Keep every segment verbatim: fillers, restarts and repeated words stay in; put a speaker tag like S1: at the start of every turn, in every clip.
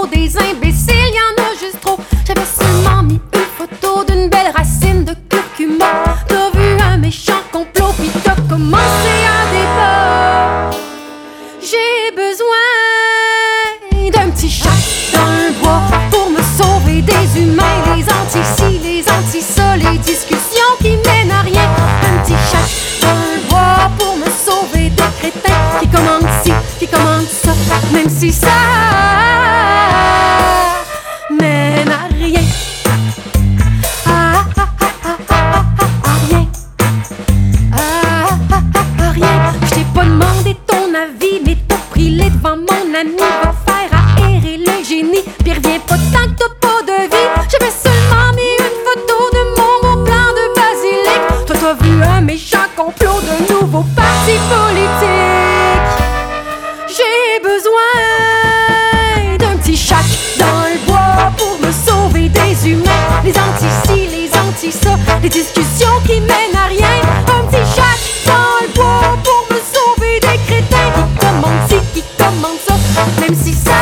S1: trop, des imbéciles, y'en a juste trop. J'avais seulement mis une photo d'une belle racine de curcuma. T'as vu un méchant complot, puis t'as commencé un débat. J'ai besoin d'un petit chat dans le bois pour me sauver des humains, les anti-ci, les anti-ça, les discussions qui mènent à rien. Un petit chat dans le bois pour me sauver des crétins qui commandent ci, qui commandent ça, même si ça mène à rien. Ah, ah, ah, ah, ah, ah, ah, rien. Ah, ah, ah, ah, rien. Je t'ai pas demandé ton avis, mais t'as pris les devant mon ami. Va faire aérer le génie, puis reviens pas tant que t'as pas de vie. J'avais seulement mis une photo de mon beau plan de basilic. Toi t'as vu un méchant complot de nouveaux partis politiques. J'ai besoin d'un petit chat dans le bois pour me sauver des humains, les anti-ci, les anti-ça, les discussions qui mènent à rien. Un petit chat dans le bois pour me sauver des crétins qui commandent ci, qui commandent ça, même si ça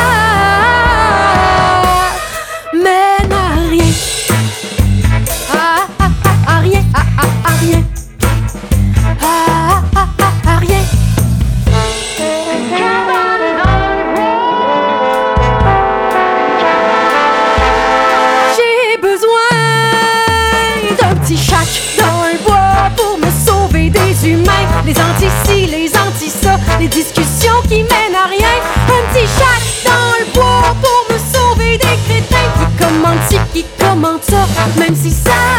S1: mène à rien. Ah, ah, ah, ah, rien, ah, ah, ah, rien. Ah, ah, ah, ah, rien. J'ai besoin d'un petit chat dans le bois pour me sauver des humains, les anti-ci, les anti-ça, les discussions qui mènent à rien. Un petit chat dans le bois pour me sauver des crétins qui commandent ci, qui commandent ça, même si ça